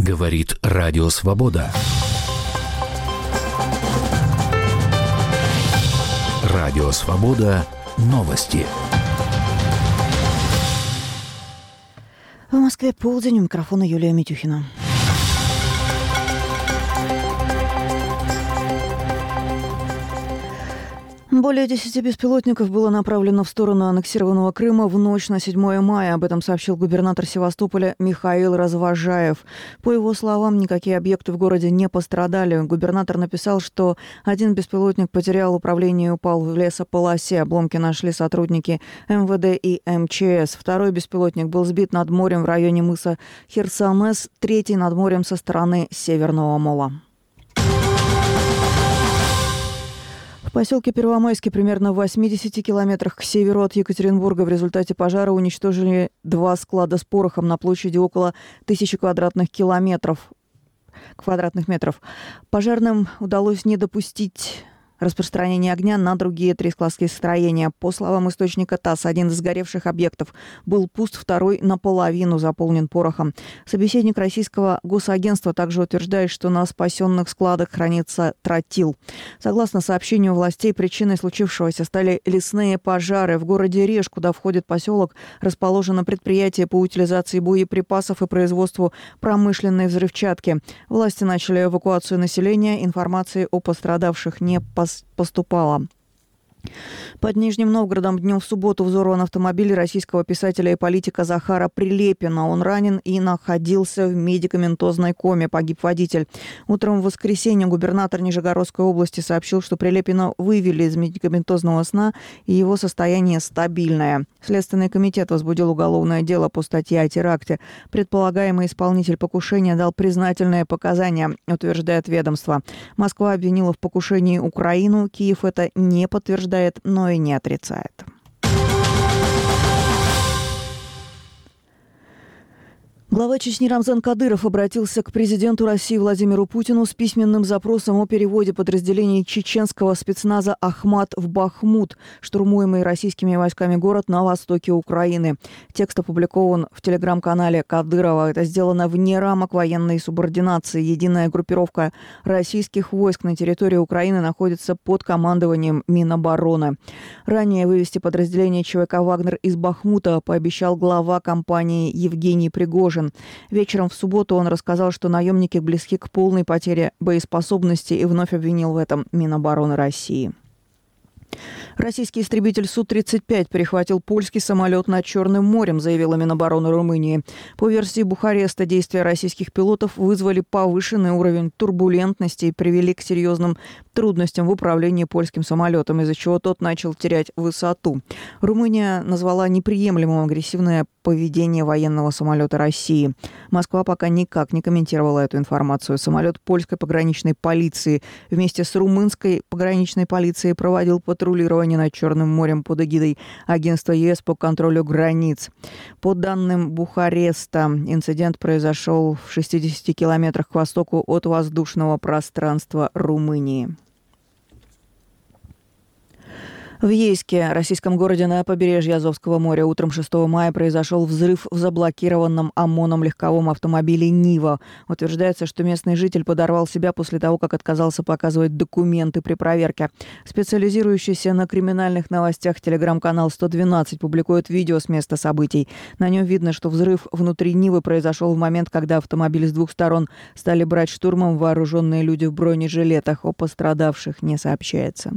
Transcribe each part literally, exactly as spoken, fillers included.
Говорит Радио Свобода. Радио Свобода. Новости. В Москве полдень. У микрофона Юлия Митюхина. Более десяти беспилотников было направлено в сторону аннексированного Крыма в ночь на седьмое мая. Об этом сообщил губернатор Севастополя Михаил Развожаев. По его словам, никакие объекты в городе не пострадали. Губернатор написал, что один беспилотник потерял управление и упал в лесополосе. Обломки нашли сотрудники эм вэ дэ и эм че эс. Второй беспилотник был сбит над морем в районе мыса Херсонес, третий над морем со стороны Северного мола. В поселке Первомайский, примерно в восьмидесяти километрах к северу от Екатеринбурга, в результате пожара уничтожили два склада с порохом на площади около тысячи квадратных километров, квадратных метров. Пожарным удалось не допустить распространение огня на другие три складские строения. По словам источника ТАСС, один из сгоревших объектов был пуст, второй наполовину заполнен порохом. Собеседник российского госагентства также утверждает, что на спасенных складах хранится тротил. Согласно сообщению властей, причиной случившегося стали лесные пожары. В городе Реж, куда входит поселок, расположено предприятие по утилизации боеприпасов и производству промышленной взрывчатки. Власти начали эвакуацию населения. Информации о пострадавших не поступало. поступала. Под Нижним Новгородом днем в субботу взорван автомобиль российского писателя и политика Захара Прилепина. Он ранен и находился в медикаментозной коме. Погиб водитель. Утром в воскресенье губернатор Нижегородской области сообщил, что Прилепина вывели из медикаментозного сна, и его состояние стабильное. Следственный комитет возбудил уголовное дело по статье о теракте. Предполагаемый исполнитель покушения дал признательные показания, утверждает ведомство. Москва обвинила в покушении Украину. Киев это не подтверждает, но и не отрицает. Глава Чечни Рамзан Кадыров обратился к президенту России Владимиру Путину с письменным запросом о переводе подразделений чеченского спецназа «Ахмат» в Бахмут, штурмуемый российскими войсками город на востоке Украины. Текст опубликован в телеграм-канале Кадырова. Это сделано вне рамок военной субординации. Единая группировка российских войск на территории Украины находится под командованием Минобороны. Ранее вывести подразделение ЧВК «Вагнер» из Бахмута пообещал глава компании Евгений Пригожин. Вечером в субботу он рассказал, что наемники близки к полной потере боеспособности, и вновь обвинил в этом Минобороны России. Российский истребитель Су тридцать пять перехватил польский самолет над Черным морем, заявила Минобороны Румынии. По версии Бухареста, действия российских пилотов вызвали повышенный уровень турбулентности и привели к серьезным трудностям в управлении польским самолетом, из-за чего тот начал терять высоту. Румыния назвала неприемлемым агрессивное поведение военного самолета России. Москва пока никак не комментировала эту информацию. Самолет польской пограничной полиции вместе с румынской пограничной полицией проводил патрулирование над Черным морем под эгидой агентства ЕС по контролю границ. По данным Бухареста, инцидент произошел в шестидесяти километрах к востоку от воздушного пространства Румынии. В Ейске, российском городе на побережье Азовского моря, утром шестого мая произошел взрыв в заблокированном ОМОНом легковом автомобиле «Нива». Утверждается, что местный житель подорвал себя после того, как отказался показывать документы при проверке. Специализирующийся на криминальных новостях телеграм-канал сто двенадцать публикует видео с места событий. На нем видно, что взрыв внутри «Нивы» произошел в момент, когда автомобиль с двух сторон стали брать штурмом вооруженные люди в бронежилетах. О пострадавших не сообщается.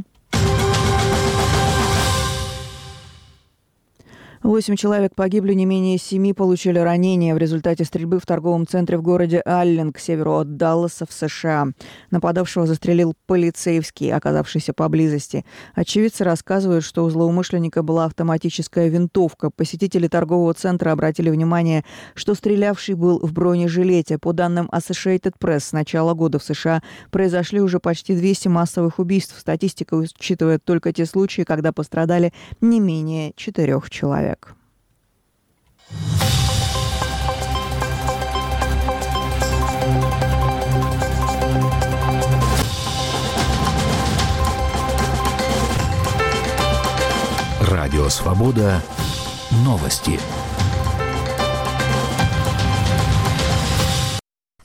Восемь человек погибли, не менее семи получили ранения в результате стрельбы в торговом центре в городе Аллен к северу от Далласа в США. Нападавшего застрелил полицейский, оказавшийся поблизости. Очевидцы рассказывают, что у злоумышленника была автоматическая винтовка. Посетители торгового центра обратили внимание, что стрелявший был в бронежилете. По данным Associated Press, с начала года в США произошли уже почти двести массовых убийств. Статистика учитывает только те случаи, когда пострадали не менее четырех человек. Радио Свобода. Новости.